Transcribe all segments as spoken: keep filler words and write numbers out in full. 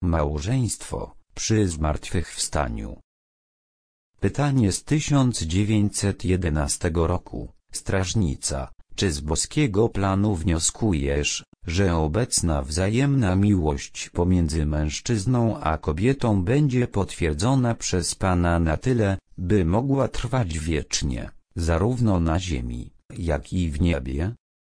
Małżeństwo przy zmartwychwstaniu. Pytanie z tysiąc dziewięćset jedenastego roku. Strażnica, czy z boskiego planu wnioskujesz, że obecna wzajemna miłość pomiędzy mężczyzną a kobietą będzie potwierdzona przez Pana na tyle, by mogła trwać wiecznie, zarówno na ziemi, jak i w niebie?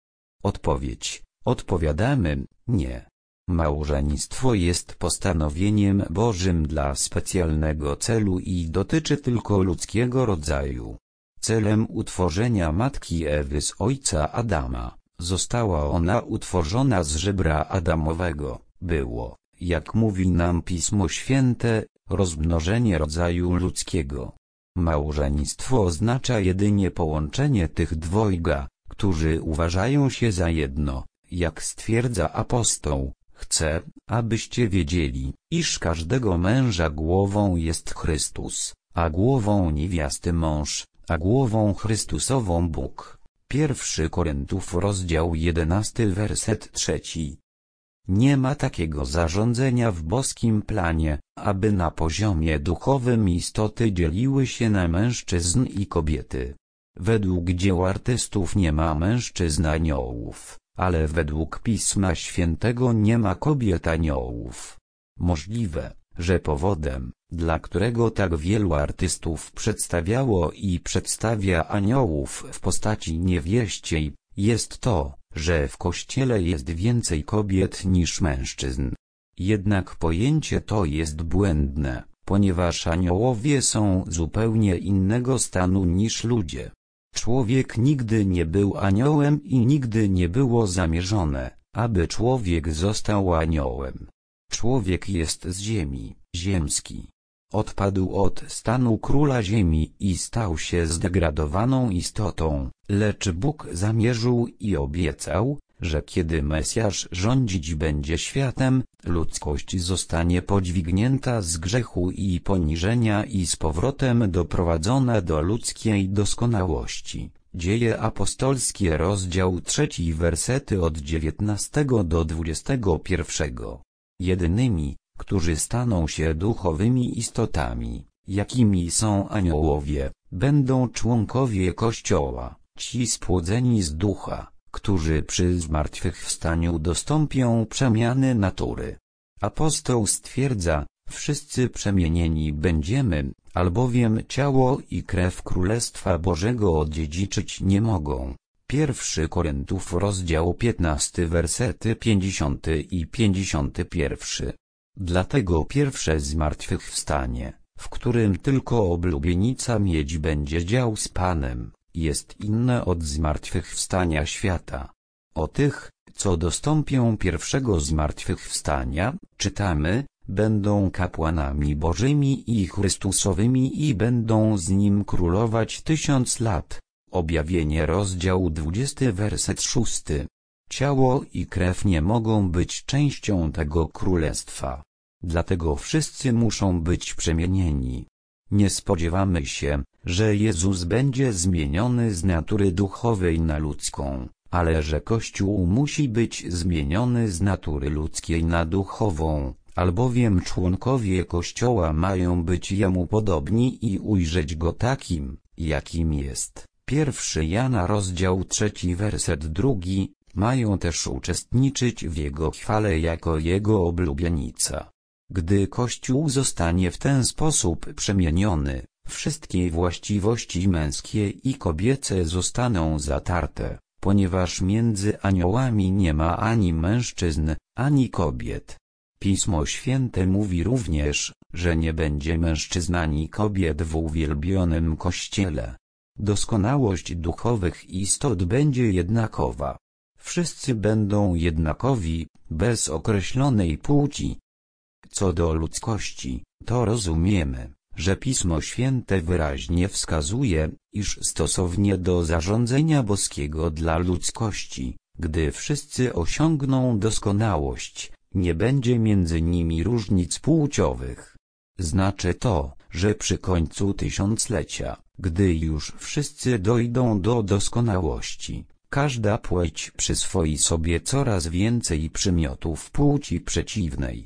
Odpowiedź. Odpowiadamy, nie. Małżeństwo jest postanowieniem Bożym dla specjalnego celu i dotyczy tylko ludzkiego rodzaju. Celem utworzenia matki Ewy z ojca Adama, została ona utworzona z żebra Adamowego, było, jak mówi nam Pismo Święte, rozmnożenie rodzaju ludzkiego. Małżeństwo oznacza jedynie połączenie tych dwojga, którzy uważają się za jedno, jak stwierdza apostoł. Chcę, abyście wiedzieli, iż każdego męża głową jest Chrystus, a głową niewiasty mąż, a głową Chrystusową Bóg. Pierwszy Koryntiów rozdział jedenasty werset trzeci. Nie ma takiego zarządzenia w boskim planie, aby na poziomie duchowym istoty dzieliły się na mężczyzn i kobiety. Według dzieł artystów nie ma mężczyzn aniołów, ale według Pisma Świętego nie ma kobiet aniołów. Możliwe, że powodem, dla którego tak wielu artystów przedstawiało i przedstawia aniołów w postaci niewieściej, jest to, że w Kościele jest więcej kobiet niż mężczyzn. Jednak pojęcie to jest błędne, ponieważ aniołowie są zupełnie innego stanu niż ludzie. Człowiek nigdy nie był aniołem i nigdy nie było zamierzone, aby człowiek został aniołem. Człowiek jest z ziemi, ziemski. Odpadł od stanu króla ziemi i stał się zdegradowaną istotą, lecz Bóg zamierzył i obiecał, że kiedy Mesjasz rządzić będzie światem, ludzkość zostanie podźwignięta z grzechu i poniżenia i z powrotem doprowadzona do ludzkiej doskonałości. Dzieje apostolskie rozdział trzeci wersety od dziewiętnastego do dwudziestego pierwszego. Jedynymi, którzy staną się duchowymi istotami, jakimi są aniołowie, będą członkowie Kościoła, ci spłodzeni z ducha, którzy przy zmartwychwstaniu dostąpią przemiany natury. Apostoł stwierdza, wszyscy przemienieni będziemy, albowiem ciało i krew Królestwa Bożego odziedziczyć nie mogą. Pierwszy Koryntiów rozdział piętnasty wersety pięćdziesiąty i pięćdziesiąty pierwszy. Dlatego pierwsze zmartwychwstanie, w którym tylko oblubienica miedzi będzie dział z Panem, jest inne od zmartwychwstania świata. O tych, co dostąpią pierwszego zmartwychwstania, czytamy, będą kapłanami Bożymi i Chrystusowymi i będą z Nim królować tysiąc lat. Objawienie rozdział dwudziesty werset szósty. Ciało i krew nie mogą być częścią tego królestwa. Dlatego wszyscy muszą być przemienieni. Nie spodziewamy się, że Jezus będzie zmieniony z natury duchowej na ludzką, ale że Kościół musi być zmieniony z natury ludzkiej na duchową, albowiem członkowie Kościoła mają być Jemu podobni i ujrzeć Go takim, jakim jest. Pierwszy Jana rozdział trzeci werset drugi, mają też uczestniczyć w Jego chwale jako Jego oblubienica. Gdy Kościół zostanie w ten sposób przemieniony, wszystkie właściwości męskie i kobiece zostaną zatarte, ponieważ między aniołami nie ma ani mężczyzn, ani kobiet. Pismo Święte mówi również, że nie będzie mężczyzn ani kobiet w uwielbionym Kościele. Doskonałość duchowych istot będzie jednakowa. Wszyscy będą jednakowi, bez określonej płci. Co do ludzkości, to rozumiemy, że Pismo Święte wyraźnie wskazuje, iż stosownie do zarządzenia boskiego dla ludzkości, gdy wszyscy osiągną doskonałość, nie będzie między nimi różnic płciowych. Znaczy to, że przy końcu tysiąclecia, gdy już wszyscy dojdą do doskonałości, każda płeć przyswoi sobie coraz więcej przymiotów płci przeciwnej.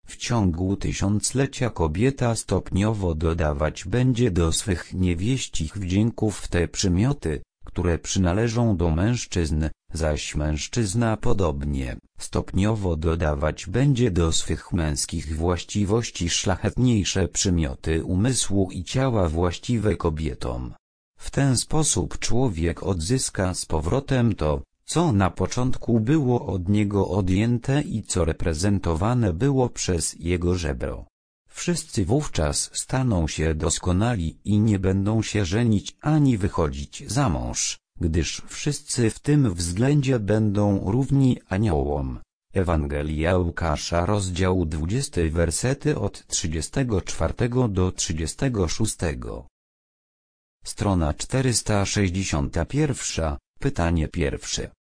W ciągu tysiąclecia kobieta stopniowo dodawać będzie do swych niewieścich wdzięków te przymioty, które przynależą do mężczyzn, zaś mężczyzna podobnie, stopniowo dodawać będzie do swych męskich właściwości szlachetniejsze przymioty umysłu i ciała właściwe kobietom. W ten sposób człowiek odzyska z powrotem to, co na początku było od niego odjęte i co reprezentowane było przez jego żebro. Wszyscy wówczas staną się doskonali i nie będą się żenić ani wychodzić za mąż, gdyż wszyscy w tym względzie będą równi aniołom. Ewangelia Łukasza, rozdział dwudziesty, wersety od trzydziestego czwartego do trzydziestego szóstego. Strona czterysta sześćdziesiąta pierwsza, pytanie pierwsze.